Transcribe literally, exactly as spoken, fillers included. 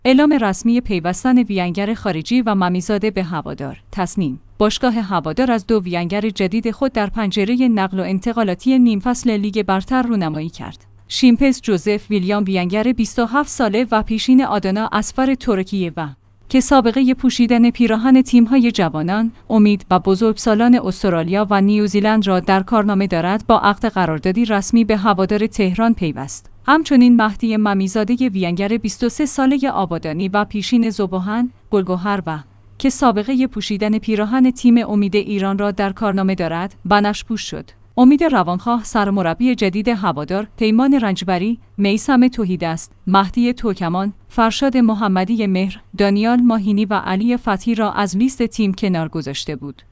اعلام رسمی پیوستن وینگر خارجی و ممیزاده به هوادار. تصمیم باشگاه هوادار از دو وینگر جدید خود در پنجره نقل و انتقالاتی نیم فصل لیگ برتر رونمایی کرد. شیمپز جوزف ویلیام وینگر بیست و هفت ساله و پیشین آدانا اصفر ترکیه و که سابقه پوشیدن پیراهن تیم‌های جوانان، امید و بزرگسالان استرالیا و نیوزیلند را در کارنامه دارد، با عقد قراردادی رسمی به هوادار تهران پیوست. همچنین مهدی ممیزاده وینگر بیست و سه ساله آبادانی و پیشین ذوب‌آهن، گل‌گهر و که سابقه پوشیدن پیراهن تیم امید ایران را در کارنامه دارد، بنفش شد. امید روانخواه سرمربی جدید هوادار، پیمان رنجبری، میثم توحیدست، مهدی ترکمان، فرشاد محمدی مهر، دانیال ماهینی و علی فتحی را از لیست تیم کنار گذاشته بود.